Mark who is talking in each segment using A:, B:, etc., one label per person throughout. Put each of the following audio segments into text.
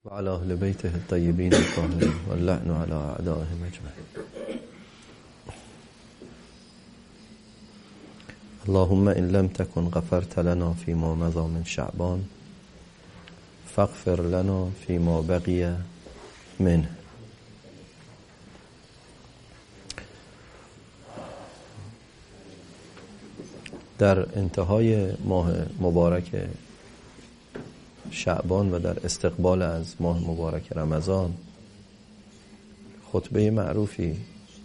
A: وعلى أهل بيته الطيبين الطاهرين واللعن على أعدائهم أجمعين. اللهم إن لم تكن غفرت لنا فيما مضى من شعبان فاغفر لنا فيما بقي منه. در انتهای ماه مبارک شعبان و در استقبال از ماه مبارک رمضان خطبه معروفی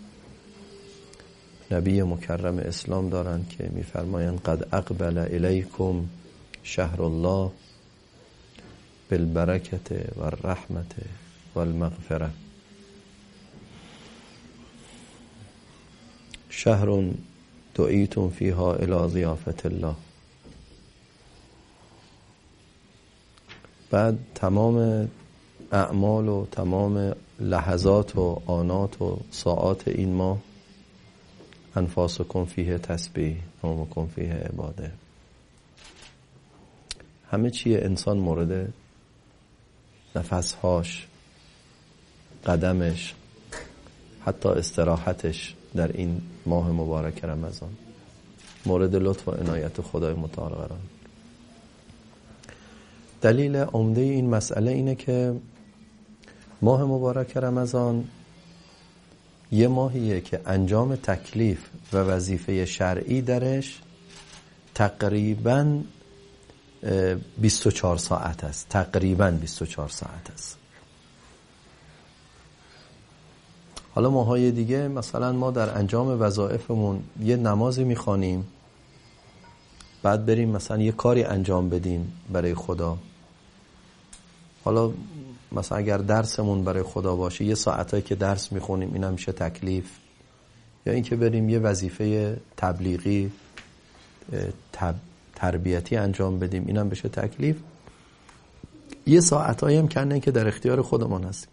A: نبی مکرم اسلام دارند که می‌فرمایند قد اقبل الیکم شهر الله بالبرکت و الرحمت و المغفره شهر دعیتم فیها الی ضیافت الله. بعد تمام اعمال و تمام لحظات و آنات و ساعات این ماه انفاسکم فیه تسبیح نومکم فیه عباده، همه چیه انسان مورد نفسهاش، قدمش، حتی استراحتش در این ماه مبارک رمضان مورد لطف و عنایت خدای متعال قرار. دلیل عمده این مسئله اینه که ماه مبارک رمضان یه ماهیه که انجام تکلیف و وظیفه شرعی درش تقریباً 24 ساعت است. تقریباً 24 ساعت است. حالا ماهای دیگه مثلا ما در انجام وظایفمون یه نمازی میخوانیم، بعد بریم مثلا یه کاری انجام بدیم برای خدا. حالا مثلا اگر درسمون برای خدا باشه یه ساعتایی که درس میخونیم این هم میشه تکلیف، یا اینکه بریم یه وظیفه تبلیغی تربیتی انجام بدیم این هم بشه تکلیف. یه ساعتایی هم کنه که در اختیار خودمان هستیم.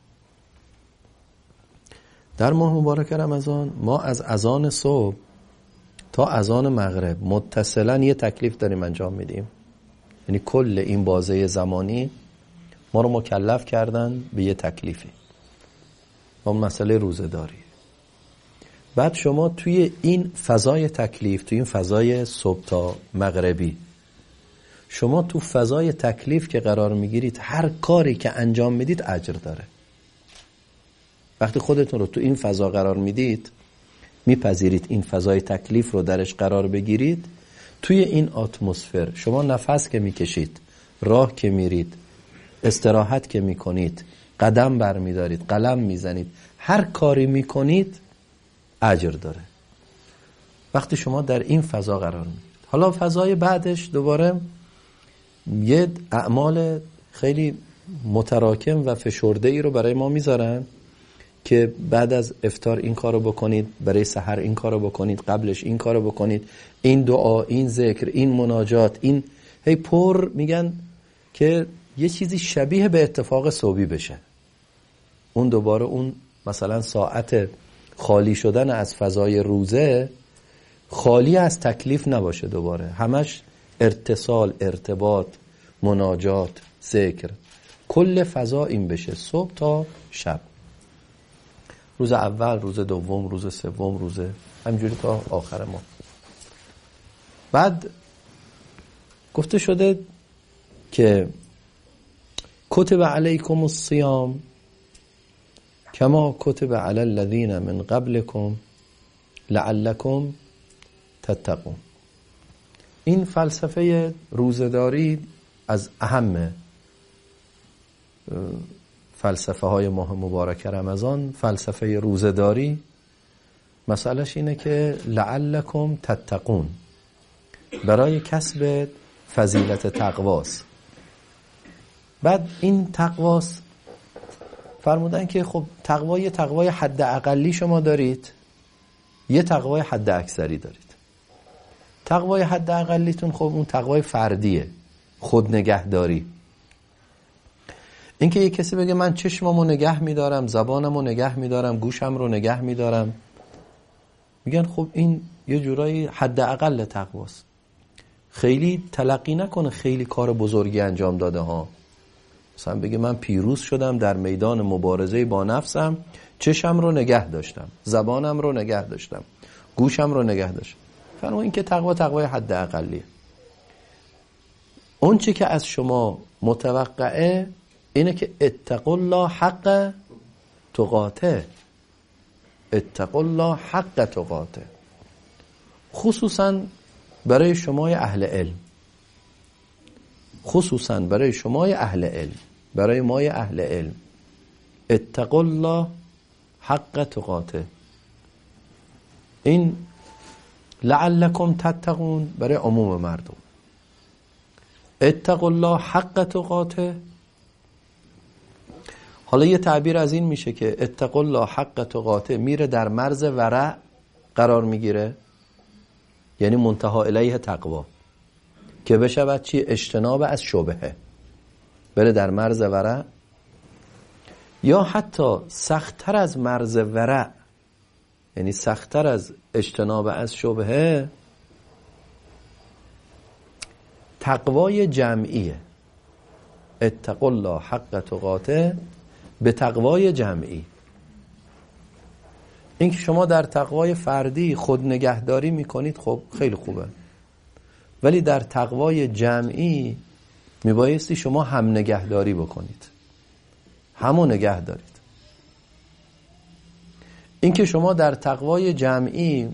A: در ماه مبارک رمضان ما از اذان صبح تا اذان مغرب متصلا یه تکلیف داریم انجام میدیم. یعنی کل این بازه زمانی ما رو مکلف کردن به یه تکلیفی، با مسئله روزه داری. بعد شما توی این فضای تکلیف، توی این فضای صبح تا مغربی، شما تو فضای تکلیف که قرار میگیرید هر کاری که انجام میدید اجر داره. وقتی خودتون رو تو این فضا قرار میدید، میپذیرید این فضای تکلیف رو درش قرار بگیرید، توی این اتمسفر شما نفس که میکشید، راه که میرید، استراحت که میکنید، قدم برمیدارید، قلم میزنید، هر کاری میکنید اجر داره وقتی شما در این فضا قرار میدید. حالا فضای بعدش دوباره یه اعمال خیلی متراکم و فشرده ای رو برای ما میذارن که بعد از افطار این کارو بکنید، برای سحر این کارو بکنید، قبلش این کارو بکنید، این دعا، این ذکر، این مناجات، این هی پر میگن که یه چیزی شبیه به اتفاق صبحی بشه. اون دوباره اون مثلا ساعت خالی شدن از فضای روزه خالی از تکلیف نباشه، دوباره همش اتصال، ارتباط، مناجات، ذکر، کل فضا این بشه صبح تا شب، روز اول، روز دوم، روز سوم، روز همینجوری تا آخر ما. بعد گفته شده که کتب علیکم الصیام کما کتب علی الذین من قبلکم لعلکم تتقون. این فلسفه روزداری از اهم فلسفه های ماه مبارک رمضان، فلسفه روزداری مسئلهش اینه که لعلکم تتقون، برای کسب فضیلت تقواست. بعد این تقواست فرمودن که خب تقوا یه تقوای حد اقلی شما دارید، یه تقوای حد اکثری دارید. تقوای حد اقلیتون خب اون تقوای فردیه، خود نگهداری. اینکه یه کسی بگه من چشممو نگه میدارم، زبانمو نگه میدارم، گوشم رو نگه میدارم، میگن خب این یه جورایی حد اقل تقواست. خیلی تلقی نکنه خیلی کار بزرگی انجام داده ها، مثلا بگه من پیروز شدم در میدان مبارزه با نفسم، چشم رو نگه داشتم، زبانم رو نگه داشتم، گوشم رو نگه داشتم. فرمون این که تقوای حد اقلیه. اون چی که از شما متوقعه اینه که اتقوا الله حق تقاته، اتقوا الله حق تقاته، خصوصا برای شمای اهل علم، خصوصا برای شمای اهل علم، برای مای اهل علم. اتقوا الله حق تقاته، این لعلکم تتقون برای عموم مردم. اتقوا الله حق تقاته. حالا یه تعبیر از این میشه که اتقوا الله حق تقاته میره در مرز ورع قرار میگیره، یعنی منتها الیه تقوا، که بشود چی؟ اجتناب از شبهه، بره در مرز ورع. یا حتی سخت‌تر از مرز ورع، یعنی سخت‌تر از اجتناب از شبهه، تقوای جمعیه. اتقوا الله حق تقاته به تقوای جمعی. این که شما در تقوای فردی خود نگهداری میکنید، خب خیلی خوبه، ولی در تقوای جمعی میبایستی شما هم نگهداری بکنید، همو نگه دارید. این که شما در تقوای جمعی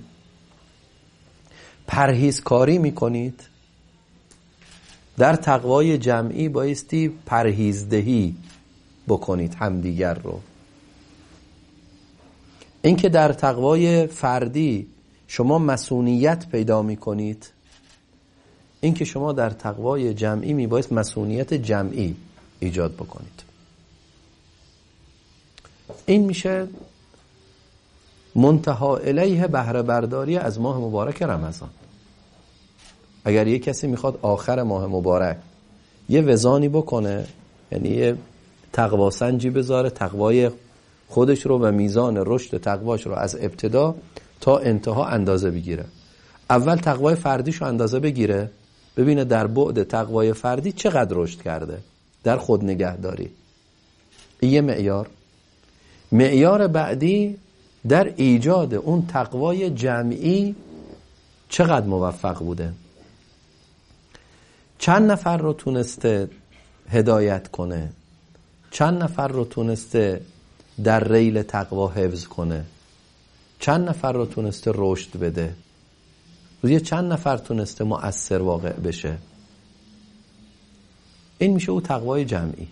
A: پرهیزکاری میکنید، در تقوای جمعی بایستی پرهیزدهی بکنید همدیگر رو. این که در تقوای فردی شما مسئولیت پیدا میکنید، این که شما در تقوای جمعی میبایست مسئولیت جمعی ایجاد بکنید. این میشه منتها الیه بهره برداری از ماه مبارک رمضان. اگر یک کسی میخواد آخر ماه مبارک یه وزانی بکنه، یعنی یه تقوا سنجی بذاره، تقوای خودش رو و میزان رشد تقواش رو از ابتدا تا انتها اندازه بگیره. اول تقوای فردیش رو اندازه بگیره، ببینه در بعد تقوای فردی چقدر رشد کرده در خود نگهداری. این یه معیار. معیار بعدی در ایجاد اون تقوای جمعی چقدر موفق بوده، چند نفر رو تونسته هدایت کنه، چند نفر رو تونسته در ریل تقوا حفظ کنه، چند نفر رو تونسته رشد بده، روی چند نفر تونسته مؤثر واقع بشه. این میشه او تقوای جمعی.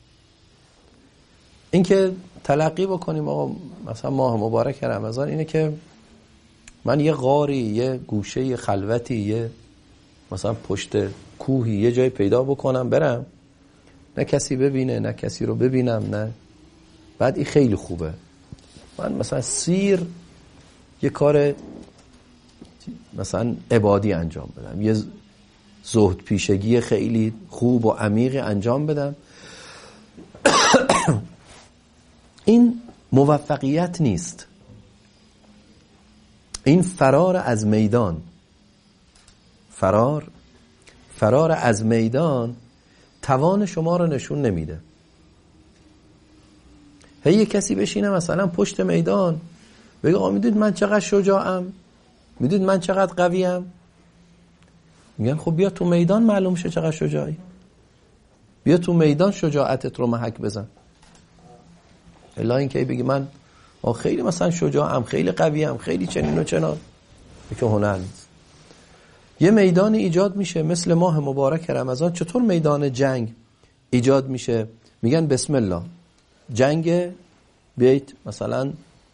A: این که تلقی بکنیم آقا مثلا ماه مبارک رمضان اینه که من یه غاری، یه گوشه، یه خلوتی، یه مثلا پشت کوهی یه جای پیدا بکنم برم، نه کسی ببینه نه کسی رو ببینم، نه بعد این خیلی خوبه. من مثلا سیر یه کار مثلا عبادی انجام بدم، یه زهد پیشگی خیلی خوب و عمیقی انجام بدم. این موفقیت نیست، این فرار از میدان. فرار از میدان توان شما رو نشون نمیده. یه کسی بشینه مثلا پشت میدان بگه آقا میدونید من چقدر شجاعم، میدونید من چقدر قویم. میگن خب بیا تو میدان معلوم شه چقدر شجاعی، بیا تو میدان شجاعتت رو محک بزن. الا اینکه بگی من خیلی مثلا شجاعم، خیلی قویم، خیلی چنین و چنان، که هنر نیست. یه میدانی ایجاد میشه مثل ماه مبارک رمضان. چطور میدان جنگ ایجاد میشه؟ میگن بسم الله جنگ، بیایید مثلا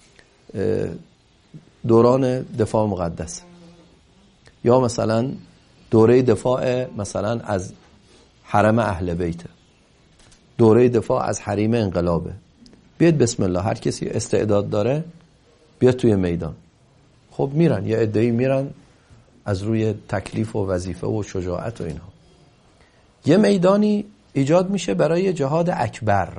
A: دوران دفاع مقدس، یا مثلا دوره دفاع مثلا از حرم اهل بیت، دوره دفاع از حریم انقلابه. بیاید بسم الله، هر کسی استعداد داره بیاد توی میدان. خب میرن، یه عده‌ای میرن از روی تکلیف و وظیفه و شجاعت و اینها. یه میدانی ایجاد میشه برای جهاد اکبر،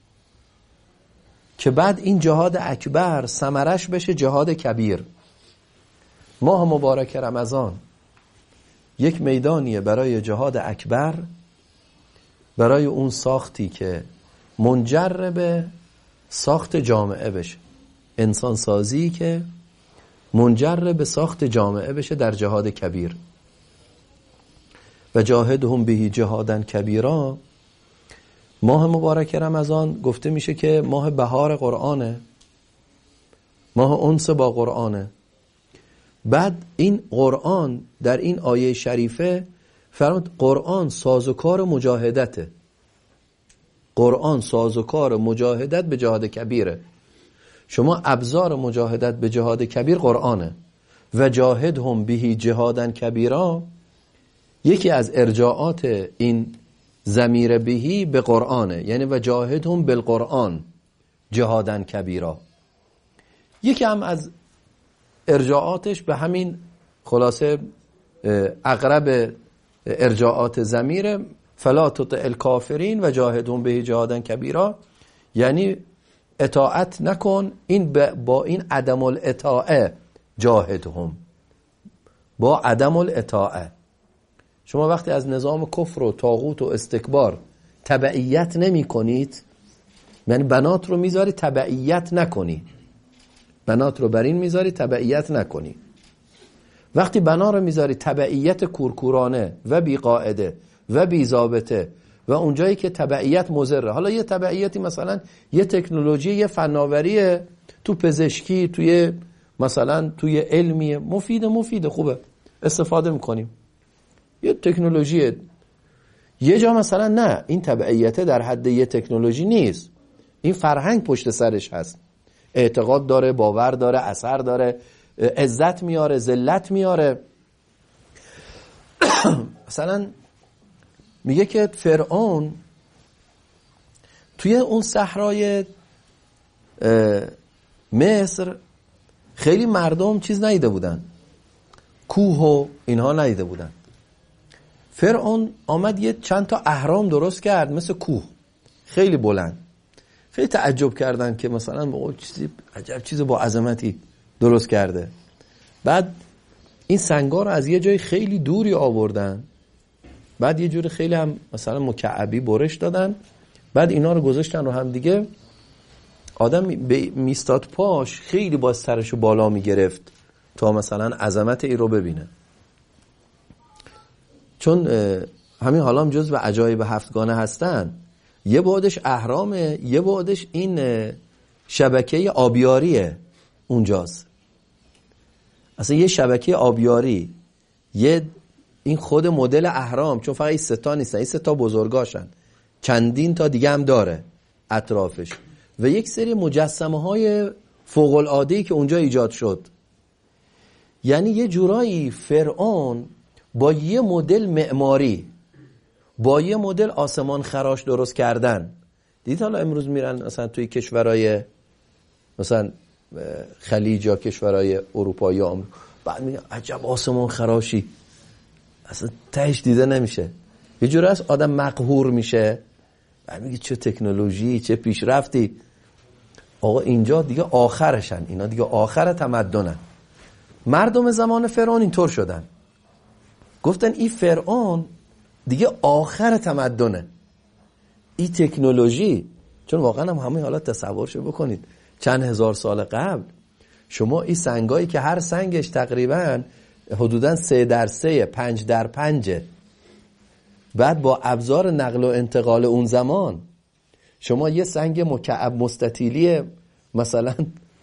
A: که بعد این جهاد اکبر ثمرش بشه جهاد کبیر. ماه مبارک رمضان یک میدانیه برای جهاد اکبر برای اون ساختی که منجر به ساخت جامعه بشه، انسان سازی که منجر به ساخت جامعه بشه در جهاد کبیر. و جاهدهم به جهادا کبیرا، ماه مبارک رمضان گفته میشه که ماه بهار قرآنه، ماه انس با قرآنه. بعد این قرآن در این آیه شریفه فرمود قرآن سازوکار مجاهدته، قرآن سازوکار مجاهدت به جهاد کبیره. شما ابزار مجاهدت به جهاد کبیر قرآنه. و جاهدهم به جهادا کبیرا، یکی از ارجاعات این ضمیر بهی به قرآنه، یعنی و جاهدهم بالقرآن جهادا کبیرا. یکی هم از ارجاعاتش به همین خلاصه اقرب ارجاعات ضمیر فلا تطع الکافرین و جاهدهم به جهادا کبیرا، یعنی اطاعت نکن. این با این عدم الاطاعه جاهدهم، با عدم الاطاعه. شما وقتی از نظام کفر و طاغوت و استکبار تبعیت نمی کنید، یعنی بنات رو میذاری تبعیت نکنی، بنات رو بر این میذاری تبعیت نکنی. وقتی بنا رو میذاری تبعیت کورکورانه و بی قاعده و بی ضابطه و اونجایی که تبعیت مضره، حالا یه تبعیتی مثلا یه تکنولوژی، یه فناوری تو پزشکی، توی مثلا توی علمی مفیده خوبه استفاده میکنیم، یه تکنولوژی. یه جا مثلا نه، این تبعیت در حد یه تکنولوژی نیست، این فرهنگ پشت سرش هست، اعتقاد داره، باور داره، اثر داره، عزت میاره، ذلت میاره. مثلا میگه که فرعون توی اون صحرای مصر خیلی مردم چیز ندیده بودن، کوه و اینها ندیده بودن. فرعون آمد یه چند تا اهرام درست کرد مثل کوه، خیلی بلند. خیلی تعجب کردن که مثلا چیزی عجب چیز با عظمتی درست کرده. بعد این سنگا رو از یه جای خیلی دوری آوردن، بعد یه جوری خیلی هم مثلا مکعبی برش دادن، بعد اینا رو گذاشتن رو هم دیگه. آدم میستاد پاش خیلی با سرشو بالا میگرفت تا مثلا عظمت ای رو ببینه. چون همین حالا هم جز به عجایب هفتگانه هستن، یه بعدش اهرامه، یه بعدش این شبکه آبیاریه اونجاست. اصلا یه شبکه آبیاری، یه این خود مدل اهرام، چون فقط این سه تا نیستن، این سه تا بزرگاشن، چندین تا دیگه هم داره اطرافش، و یک سری مجسمه های فوق العاده‌ای که اونجا ایجاد شد. یعنی یه جورایی فرعون با یه مدل معماری، با یه مدل آسمان خراش درست کردن. دیدید حالا امروز میرن مثلا توی کشورهای مثلا خلیج یا کشورهای اروپا یا آمریکا، بعد میگن عجب آسمان خراشی، اصلا تهش دیده نمیشه. یه جوری از آدم مقهور میشه، بعد میگه چه تکنولوژی، چه پیشرفتی. آقا اینجا دیگه آخرشن، اینا دیگه آخر تمدنن. مردم زمان فرعون اینطور شدن، گفتن این فرعون دیگه آخر تمدنه، این تکنولوژی. چون واقعا هم همه حالا تصورشو بکنید، چند هزار سال قبل شما این سنگایی که هر سنگش تقریبا حدوداً 3x3 5x5، بعد با ابزار نقل و انتقال اون زمان شما یه سنگ مکعب مستطیلی مثلا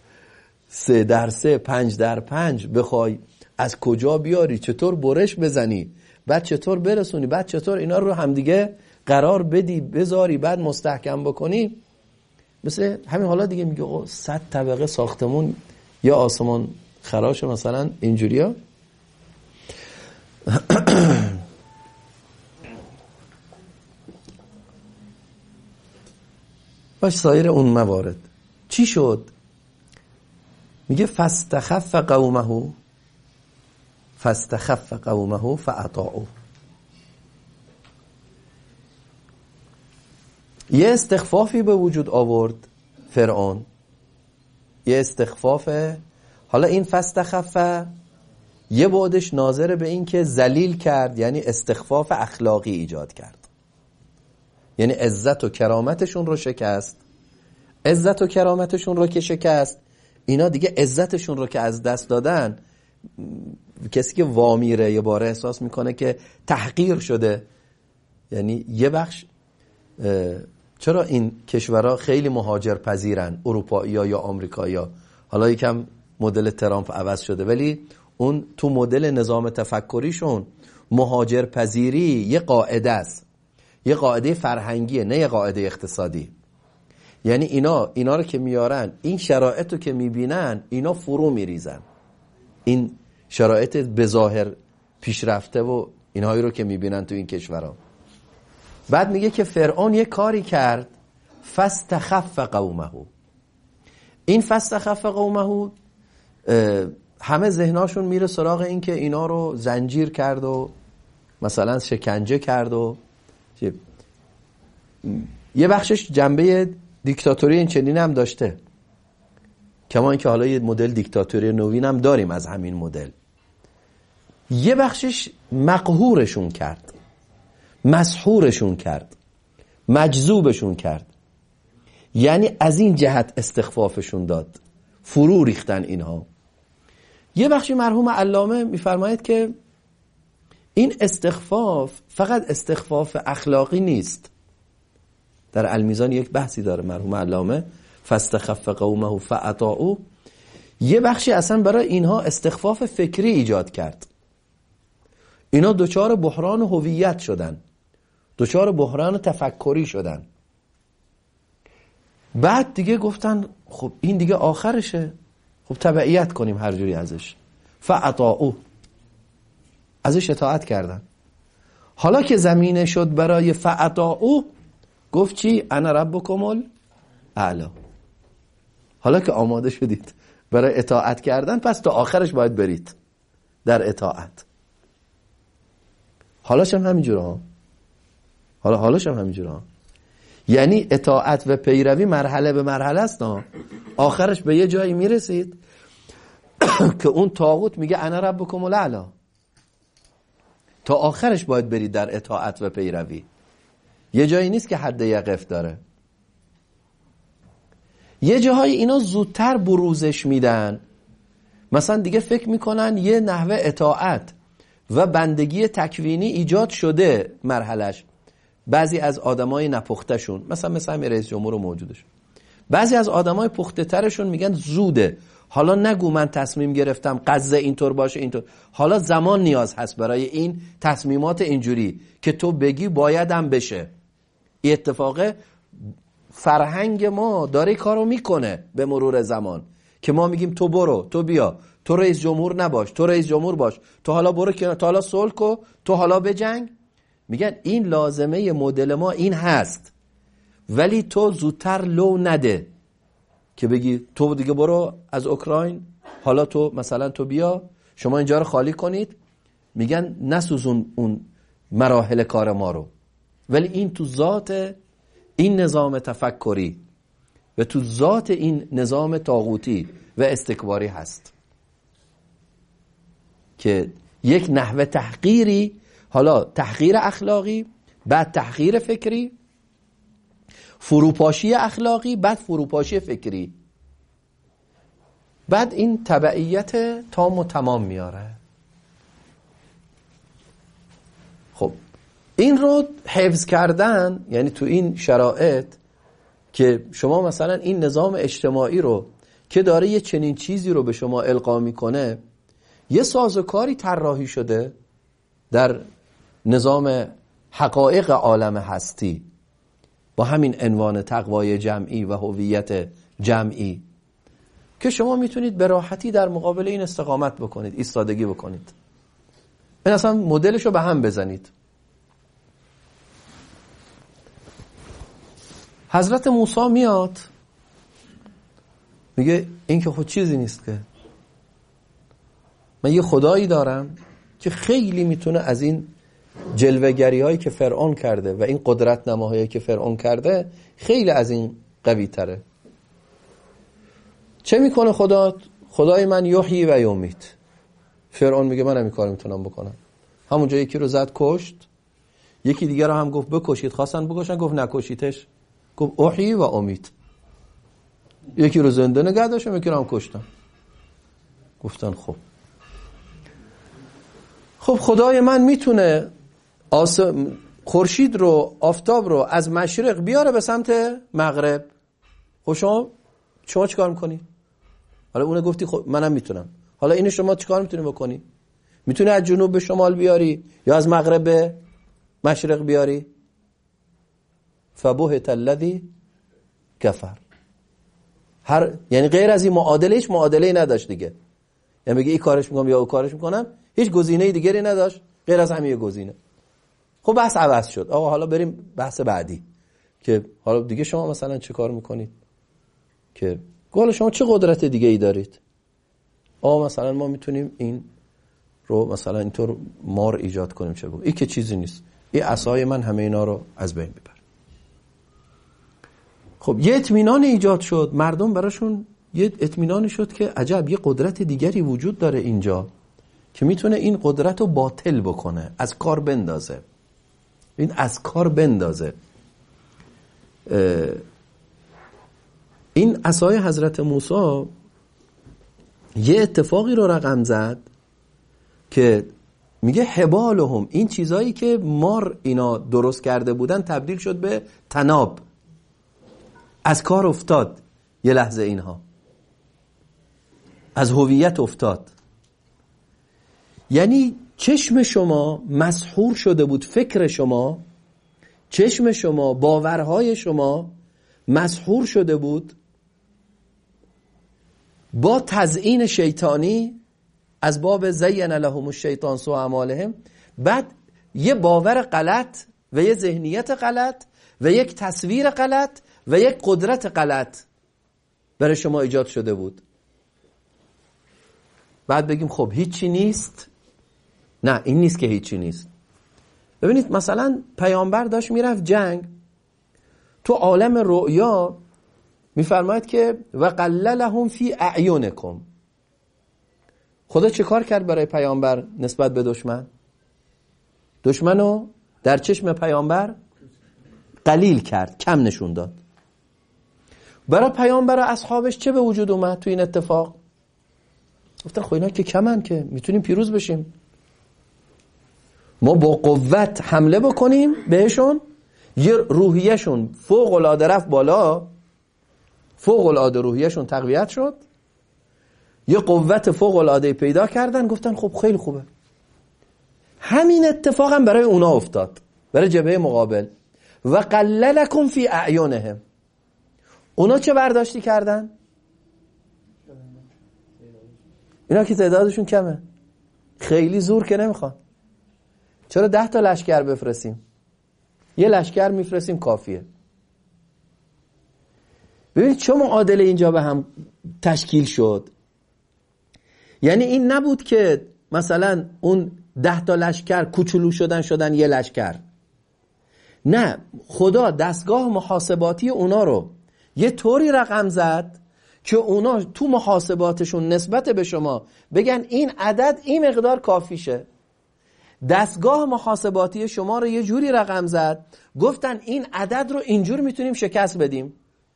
A: 3x3 5x5 بخوای از کجا بیاری، چطور برش بزنی، بعد چطور برسونی، بعد چطور اینا رو همدیگه قرار بدی بذاری، بعد مستحکم بکنی. مثل همین حالا دیگه میگه 100 طبقه ساختمون یا آسمان خراش مثلا اینجوریا. باش سایر اون موارد چی شد؟ میگه فاستخف قومه فاطاعوا. یه استخفافی به وجود آورد فرعون، یه استخفافه. حالا این فاستخف یه بعدش ناظر به این که ذلیل کرد، یعنی استخفاف اخلاقی ایجاد کرد. یعنی عزت و کرامتشون رو شکست. عزت و کرامتشون رو که شکست، اینا دیگه عزتشون رو که از دست دادن، کسی که وامیره یه باره احساس میکنه که تحقیر شده. یعنی یه بخش چرا این کشورها خیلی مهاجر پذیرن، اروپایی‌ها یا آمریکایی‌ها؟ حالا یکم مدل ترامپ عوض شده، ولی اون تو مدل نظام تفکریشون مهاجر پذیری یه قاعده است، یه قاعده فرهنگیه، نه یه قاعده اقتصادی. یعنی اینا رو که میارن، این شرایط رو که میبینن، اینا فرو میریزن. این شرایط بظاهر پیشرفته و اینهایی رو که میبینن تو این کشورها. بعد میگه که فرعون یه کاری کرد، فاستخف قومه. این فاستخف قومه همه ذهناشون میره سراغ این که اینا رو زنجیر کرد و مثلا شکنجه کرد و یه بخشش جنبه دیکتاتوری این چنین هم داشته، کما اینکه حالا یه مدل دیکتاتوری نوین هم داریم از همین مدل. یه بخشش مقهورشون کرد، مسحورشون کرد، مجذوبشون کرد. یعنی از این جهت استخفافشون داد، فرو ریختن اینها. یه بخشی مرحوم علامه میفرماید که این استخفاف فقط استخفاف اخلاقی نیست. در المیزان یک بحثی داره مرحوم علامه، فاستخف قومه فاطاعوا. یه بخشی اصلا برای اینها استخفاف فکری ایجاد کرد. اینا دچار بحران هویت شدن، دچار بحران تفکری شدن. بعد دیگه گفتن خب این دیگه آخرشه، خب تبعیت کنیم هر جوری ازش. فاطاعوا، ازش اطاعت کردن. حالا که زمینه شد برای فاطاعوا، گفت چی؟ انا ربکم الاعلی. حالا که آماده شدید برای اطاعت کردن، پس تا آخرش باید برید در اطاعت. حالاش هم همینجوره ها. حالاش هم همینجوره ها. یعنی اطاعت و پیروی مرحله به مرحله است ها. آخرش به یه جایی میرسید که اون طاغوت میگه انا ربکم الاعلی. تا آخرش باید برید در اطاعت و پیروی. یه جایی نیست که حد یقف داره. یه جاهای اینا زودتر بروزش میدن. مثلا دیگه فکر میکنن یه نحوه اطاعت و بندگی تکوینی ایجاد شده مرحلش. بعضی از آدمای نپخته شون، مثلا همین رئیس جمهور موجودش، بعضی از آدمای پخته ترشون میگن زوده، حالا نگو من تصمیم گرفتم قضیه اینطور باشه اینطور، حالا زمان نیاز هست برای این تصمیمات اینجوری که تو بگی بایدم بشه. این اتفاقه فرهنگ ما داره کارو میکنه به مرور زمان، که ما میگیم تو برو، تو بیا، تو رئیس جمهور نباش، تو رئیس جمهور باش، تو حالا برو که تو حالا صلح کو، تو حالا بجنگ. میگن این لازمه مدل ما این هست، ولی تو زودتر لو نده که بگی تو دیگه برو از اوکراین، حالا تو مثلا تو بیا شما اینجا رو خالی کنید. میگن نسوزون اون مراحل کار ما رو. ولی این تو ذات این نظام تفکری و تو ذات این نظام طاغوتی و استکباری هست که یک نحوه تحقیری، حالا تحقیر اخلاقی، بعد تحقیر فکری، فروپاشی اخلاقی، بعد فروپاشی فکری، بعد این تبعیت تام و تمام میاره. خب این رو حفظ کردن، یعنی تو این شرایط که شما مثلا این نظام اجتماعی رو که داره یه چنین چیزی رو به شما القا میکنه، یه سازوکاری طراحی شده در نظام حقایق عالم هستی با همین عنوان تقوای جمعی و هویت جمعی، که شما میتونید به راحتی در مقابل این استقامت بکنید، ایستادگی بکنید. این اصلا مدلش رو به هم بزنید. حضرت موسی میاد میگه این که خود چیزی نیست، که من یه خدایی دارم که خیلی میتونه از این جلوه‌گری هایی که فرعون کرده و این قدرت نماهایی که فرعون کرده خیلی از این قوی تره. چه میکنه خدا؟ خدای من یحیی و یمیت. فرعون میگه من همین کار میتونم بکنم. همونجا یکی رو زد کشت، یکی دیگه رو هم گفت بکشید، خواستن بکشن، گفت نکشیدش، گفت احیی و امید. یکی رو زنده نگه داشتم، یکی رو هم کشتم. گفتن خب خدای من میتونه خورشید رو، آفتاب رو از مشرق بیاره به سمت مغرب. خب شما چیکار میکنی؟ حالا اون گفتی خب منم میتونم. حالا اینو شما چیکار میتونی بکنی؟ میتونی از جنوب به شمال بیاری یا از مغرب به مشرق بیاری؟ فبهت الذی کفر. یعنی غیر از این معادله هیچ معادله‌ای نداشت دیگه. یعنی بگی این کارش میکنم یا اون کارش میکنم، هیچ گزینه دیگری نداشت غیر از همین گزینه. خب بحث عوض شد. آقا حالا بریم بحث بعدی که حالا دیگه شما مثلا چه کار میکنید؟ که حالا شما چه قدرت دیگه ای دارید؟ آقا مثلا ما میتونیم این رو مثلا اینطور مار ایجاد کنیم، چه بگو این که چیزی نیست، این عصای من همه اینا رو از بین میبره. خب یه اطمینان ایجاد شد، مردم براشون یه اطمینانی شد که عجب یه قدرت دیگری وجود داره اینجا که میتونه این قدرت رو باطل بکنه، از کار بندازه. این از کار بندازه. این عصای حضرت موسی یه اتفاقی رو رقم زد که میگه حبالهم، این چیزایی که مار اینا درست کرده بودن تبدیل شد به تناب، از کار افتاد. یه لحظه اینها از هویت افتاد. یعنی چشم شما مسحور شده بود، فکر شما، چشم شما، باورهای شما مسحور شده بود با تزیین شیطانی از باب زین لهم الشیطان سوء اعمالهم. بعد یه باور غلط و یه ذهنیت غلط و یک تصویر غلط و یک قدرت غلط برای شما ایجاد شده بود. بعد بگیم خب هیچی نیست. نه، این نیست که هیچی نیست. ببینید مثلا پیامبر داشت میرفت جنگ، تو عالم رؤیا میفرماید که وقللهم فی اعینکم. خدا چه کار کرد برای پیامبر نسبت به دشمن؟ دشمنو در چشم پیامبر قلیل کرد، کم نشون داد. برای پیامبر و اصحابش چه به وجود اومد تو این اتفاق؟ گفتن خب اینا که کمن که میتونیم پیروز بشیم، ما با قوت حمله بکنیم بهشون، یه روحیهشون فوق العاده رفت بالا، فوق العاده روحیهشون تقویت شد، یه قوت فوق العاده پیدا کردن. گفتن خب خیلی خوبه. همین اتفاق هم برای اونا افتاد، برای جبهه مقابل. و قللکم فی اعینهم. اونا چه برداشتی کردن؟ اینا که تعدادشون کمه، خیلی زور که نمیخوان. چرا 10 تا لشکر بفرستیم؟ یه لشکر میفرستیم کافیه. ببینید چه معادله اینجا به هم تشکیل شد. یعنی این نبود که مثلا اون 10 تا لشکر کوچولو شدن یه لشکر. نه، خدا دستگاه محاسباتی اونا رو یه طوری رقم زد که اونا تو محاسباتشون نسبت به شما بگن این عدد این مقدار کافیشه. دستگاه محاسباتی شما رو یه جوری رقم زد، گفتن این عدد رو اینجور میتونیم شکست بدیم.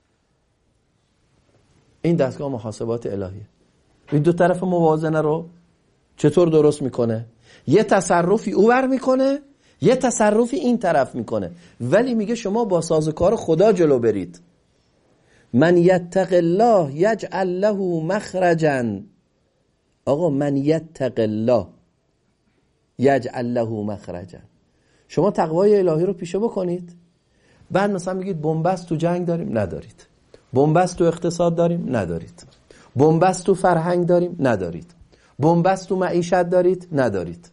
A: این دستگاه محاسبات الهیه. این دو طرف موازنه رو چطور درست میکنه؟ یه تصرفی اوور میکنه، یه تصرفی این طرف میکنه، ولی میگه شما با سازوکار خدا جلو برید. من یتق الله یجعل له مخرجا. آقا من یتق الله یجعل له مخرجا. شما تقوای الهی رو پیشه بکنید، بعد مثلا میگید بنبست تو جنگ داریم، ندارید. بنبست تو اقتصاد داریم، ندارید. بنبست تو فرهنگ داریم، ندارید. بنبست تو معیشت دارید، ندارید.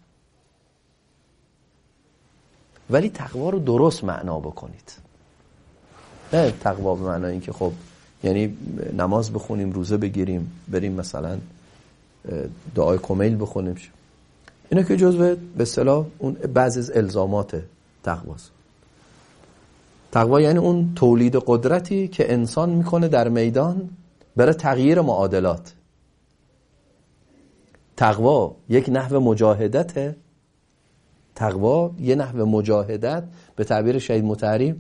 A: ولی تقوا رو درست معنا بکنید. نه تقوا به معنای این که خب یعنی نماز بخونیم، روزه بگیریم، بریم مثلا دعای کمیل بخونیم. اینا که جزء به اصطلاح اون بعضی از الزامات تقواست. تقوا یعنی اون تولید قدرتی که انسان میکنه در میدان برای تغییر معادلات. تقوا یک نحو مجاهدته. تقوا یه نحو مجاهدت، به تعبیر شهید مطهری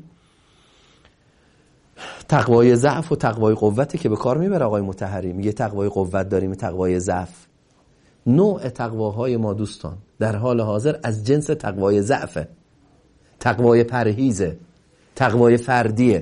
A: تقوای ضعف و تقوای قوتی که به کار میبره آقای مطهری. میگه تقوای قوت داریم، تقوای ضعف. نوع تقواهای ما دوستان در حال حاضر از جنس تقوای ضعفه، تقوای پرهیزه، تقوای فردیه.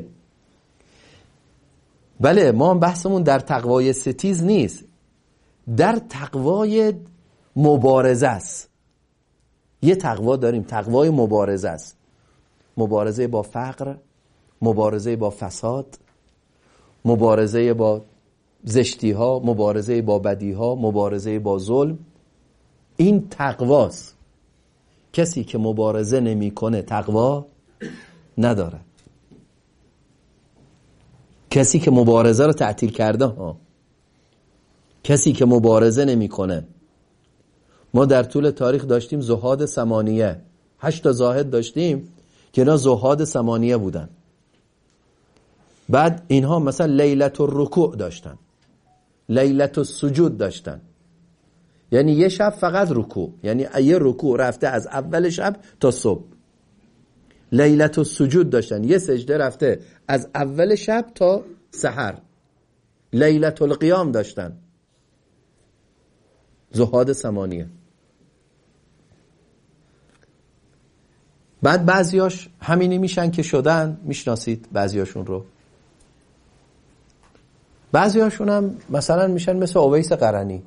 A: بله ما بحثمون در تقوای ستیز نیست، در تقوای مبارزه است. یه تقوا داریم، تقوای مبارزه است. مبارزه با فقر، مبارزه با فساد، مبارزه با زشتی ها، مبارزه با بدی ها، مبارزه با ظلم. این تقواست. کسی که مبارزه نمیکنه تقوا نداره. کسی که مبارزه رو تعطیل کرده ها، کسی که مبارزه نمیکنه. ما در طول تاریخ داشتیم زهاد ثمانیه، 8 تا زاهد داشتیم که اینا زهاد ثمانیه بودن. بعد اینها مثلا لیلت الرکوع داشتن، لیلت السجود داشتن، یعنی یه شب فقط رکوع، یعنی یه رکوع رفته از اول شب تا صبح. لیلت السجود داشتن، یه سجده رفته از اول شب تا سحر. لیلت القیام داشتن، زهاد ثمانیه. بعد بعضیاش همینی میشن که شدن، میشناسید بعضیاشون رو. بعضیاشون هم مثلا میشن مثل اویس قرنی،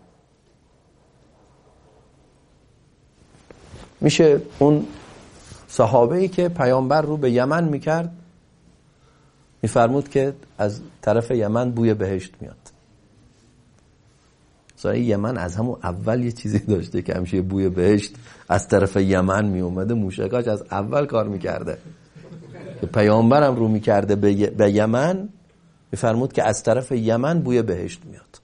A: میشه اون صحابه‌ای که پیامبر رو به یمن میکرد، میفرمود که از طرف یمن بوی بهشت میاد. صحیح یمن از همون اول یه چیزی داشته که همیشه بوی بهشت از طرف یمن می اومده، موشکاش از اول کار میکرده. که پیامبرم رو میکرده به یمن، میفرمود که از طرف یمن بوی بهشت میاد.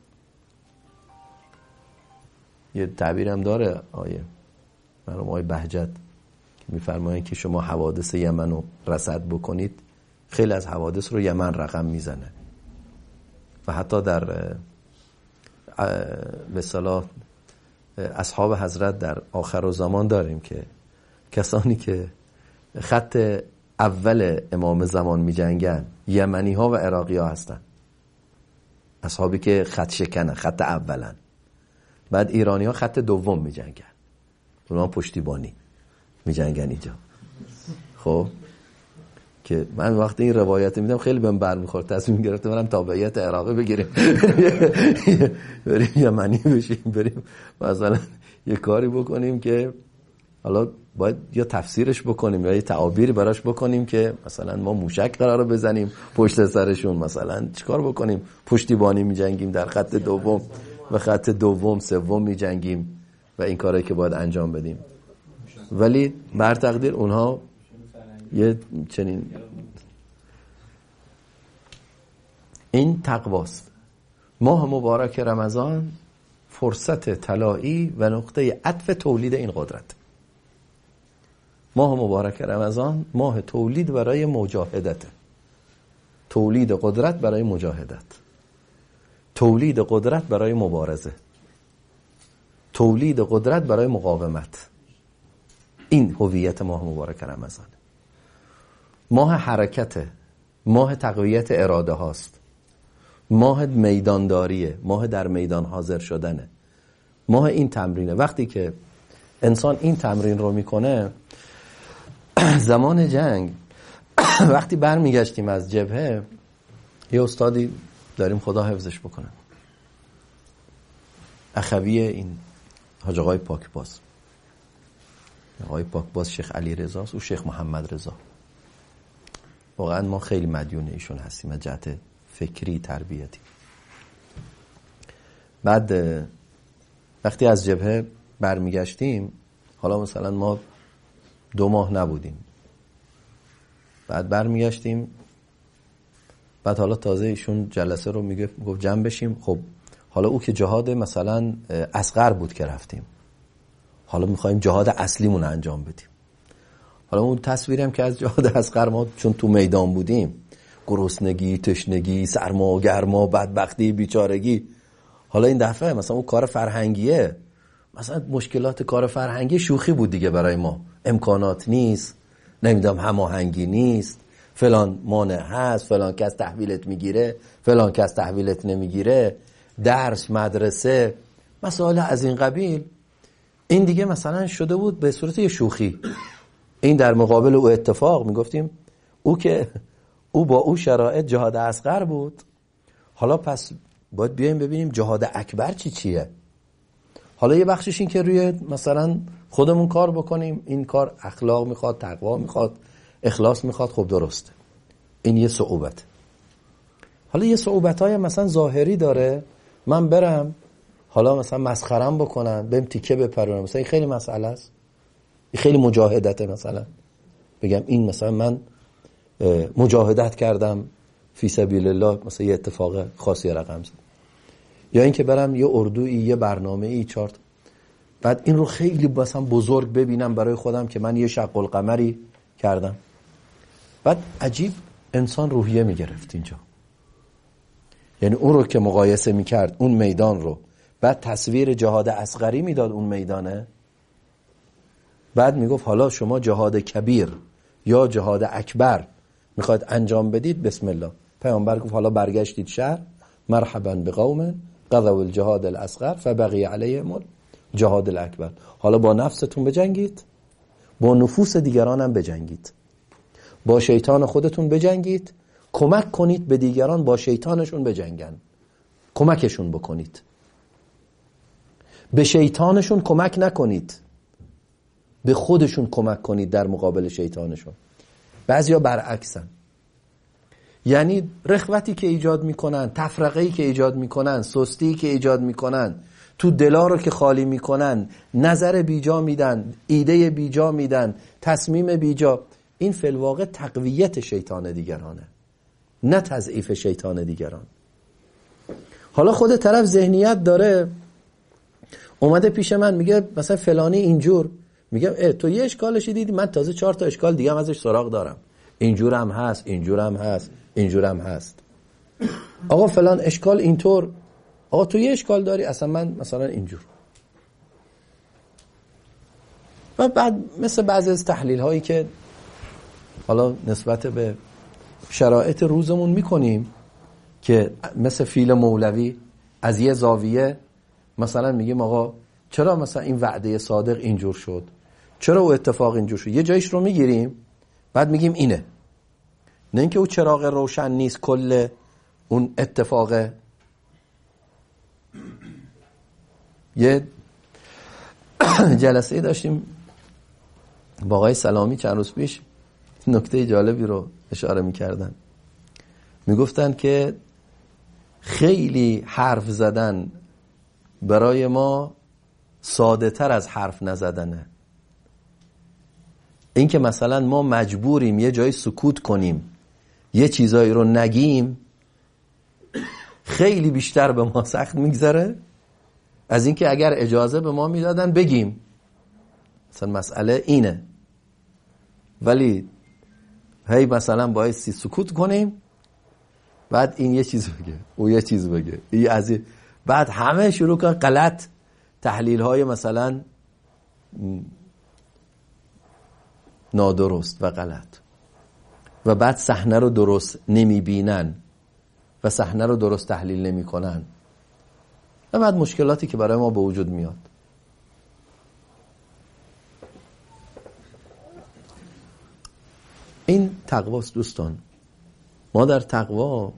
A: یه تعبیرم داره مرحوم آقای بهجت که میفرمایند که شما حوادث یمن رو رصد بکنید، خیلی از حوادث رو یمن رقم میزنه. و حتی در به اصطلاح اصحاب حضرت در آخر زمان داریم که کسانی که خط اول امام زمان می جنگن یمنی ها و عراقی ها هستن. اصحابی که خط شکنن، خط اولن. بعد ایرانی ها خط دوم می جنگن، اونها پشتیبانی می جنگن اینجا. خب که من وقتی این روایت میدم خیلی بهم برمیخورد، تصمیم گرفتم برم تابعیت عراقی بگیریم، بریم یمنی بشیم، بریم مثلا یه کاری بکنیم که حالا باید یا تفسیرش بکنیم یا یه تعابیری براش بکنیم که مثلا ما موشک قراره بزنیم پشت سرشون، مثلا چیکار بکنیم، پشتیبانی میجنگیم در خط دوم و خط دوم سوم میجنگیم و این کارایی که باید انجام بدیم. ولی بر تقدیر اونها یه چنین این تقواست. ماه مبارک رمضان فرصت طلایی و نقطه عطف تولید این قدرت. ماه مبارک رمضان ماه تولید برای مجاهدت، تولید قدرت برای مجاهدت، تولید قدرت برای مبارزه، تولید قدرت برای مقاومت. این هویت ماه مبارک رمضان. ماه حرکته، ماه تقویت اراده هاست، ماه میدانداریه، ماه در میدان حاضر شدنه، ماه این تمرینه. وقتی که انسان این تمرین رو میکنه، زمان جنگ وقتی برمیگشتیم از جبهه، یه استادی داریم خدا حفظش بکنه، اخوی این حاج آقای پاکباز، آقای پاکباز شیخ علی رضاست، او شیخ محمد رضا. واقعا ما خیلی مدیون ایشون هستیم از جهت فکری تربیتی. بعد وقتی از جبهه برمیگشتیم، حالا مثلا ما 2 ماه نبودیم، بعد برمیگشتیم، بعد حالا تازه ایشون جلسه رو میگه گفت جمع بشیم. خب حالا او که جهاد مثلا اصغر بود که رفتیم، حالا میخوایم جهاد اصلیمون انجام بدیم. حالا اون تصویرم که از جهاد اصغر ما چون تو میدان بودیم، گرسنگی، تشنگی، سرما، گرما، بدبختی، بیچارگی، حالا این دفعه مثلا اون کار فرهنگیه، مثلا مشکلات کار فرهنگی شوخی بود دیگه برای ما. امکانات نیست، نمیدونم هماهنگی نیست، فلان مانع هست، فلان کس تحویلت میگیره، فلان کس تحویلت نمیگیره، درس، مدرسه، مسائل از این قبیل. این دیگه مثلا شده بود به صورت یه شوخی. این در مقابل او اتفاق میگفتیم او با او شرایط جهاد اصغر بود. حالا پس باید بیایم ببینیم جهاد اکبر چیه. حالا یه بخشش این که روی مثلا خودمون کار بکنیم. این کار اخلاق میخواد، تقوا میخواد، اخلاص میخواد. خب درسته، این یه صعوبت. حالا یه صعوبت‌های مثلا ظاهری داره. من برم حالا مثلا مسخرم بکنن، بهم تیکه بپرونم، مثلا این خیلی مسئله است، این خیلی مجاهدته. مثلا بگم این مثلا من مجاهدت کردم فی سبیل الله، مثلا یه اتفاق خاصی رقم زد. یا اینکه برم یه اردویی، یه برنامه‌ای چارت، بعد این رو خیلی مثلا بزرگ ببینم برای خودم که من یه شق القمری کردم. بعد عجیب انسان روحیه میگرفت اینجا. یعنی اون رو که مقایسه میکرد اون میدان رو، بعد تصویر جهاد اصغری میداد اون میدانه، بعد میگفت حالا شما جهاد کبیر یا جهاد اکبر میخواید انجام بدید، بسم الله. پیامبر گفت حالا برگشتید شهر، مرحبا بقوم قضوا الجهاد الاصغر فبقی علیهم الجهاد الاکبر. حالا با نفستون بجنگید، با نفوس دیگران هم بجنگید، با شیطان خودتون بجنگید، کمک کنید به دیگران با شیطانشون بجنگن، کمکشون بکنید. به شیطانشون کمک نکنید، به خودشون کمک کنید در مقابل شیطانشون. بعضیا برعکسن، یعنی رخوتی که ایجاد میکنن، تفرقه‌ای که ایجاد میکنن، سستی که ایجاد میکنن، تو دلا رو که خالی میکنن، نظر بیجا میدن، ایده بیجا میدن، تصمیم بیجا، این فی الواقع تقویت شیطان دیگرانه، نه تضعیف شیطان دیگران. حالا خود طرف ذهنیت داره، اومده پیش من میگه مثلا فلانی اینجور، میگم تو یه اشکالشی دیدی، من تازه 4 تا اشکال دیگه هم ازش سراغ دارم، اینجور هم هست، اینجور هم هست، اینجور هم هست. آقا فلان اشکال اینطور، آقا تو یه اشکال داری، اصلا من مثلا اینجور. و بعد مثل بعضی از تحلیل هایی که حالا نسبت به شرایط روزمون میکنیم، که مثل فیل مولوی از یه زاویه مثلا میگیم آقا چرا مثلا این وعده صادق اینجور شد، چرا او اتفاق اینجور شد، یه جایش رو میگیریم بعد میگیم اینه، نه اینکه او چراغ روشن نیست کل اون اتفاقه. یه جلسه داشتیم با آقای سلامی چند روز پیش، نکته جالبی رو اشاره میکردن، میگفتن که خیلی حرف زدن برای ما ساده تر از حرف نزدنه. این که مثلا ما مجبوریم یه جایی سکوت کنیم، یه چیزایی رو نگیم، خیلی بیشتر به ما سخت میگذره از این که اگر اجازه به ما میدادن بگیم. مثلا مسئله اینه، ولی هی مثلا بایستی سکوت کنیم، بعد این یه چیز بگه، او یه چیز بگه، این از این، بعد همه شروع کن غلط تحلیل های مثلا نادرست و غلط، و بعد صحنه رو درست نمی بینن و صحنه رو درست تحلیل نمی کنن، و بعد مشکلاتی که برای ما به وجود میاد. این تقواست دوستان. ما در تقوا